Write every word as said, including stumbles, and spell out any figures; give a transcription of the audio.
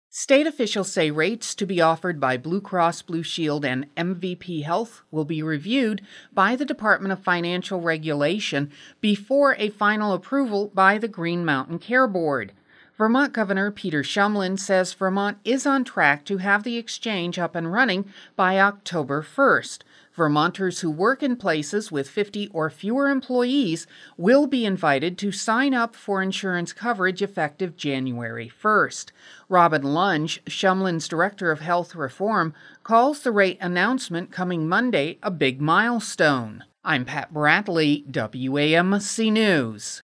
State officials say rates to be offered by Blue Cross Blue Shield and M V P Health will be reviewed by the Department of Financial Regulation before a final approval by the Green Mountain Care Board. Vermont Governor Peter Shumlin says Vermont is on track to have the exchange up and running by October first. Vermonters who work in places with fifty or fewer employees will be invited to sign up for insurance coverage effective January first. Robin Lunge, Shumlin's Director of Health Reform, calls the rate announcement coming Monday a big milestone. I'm Pat Bradley, W A M C News.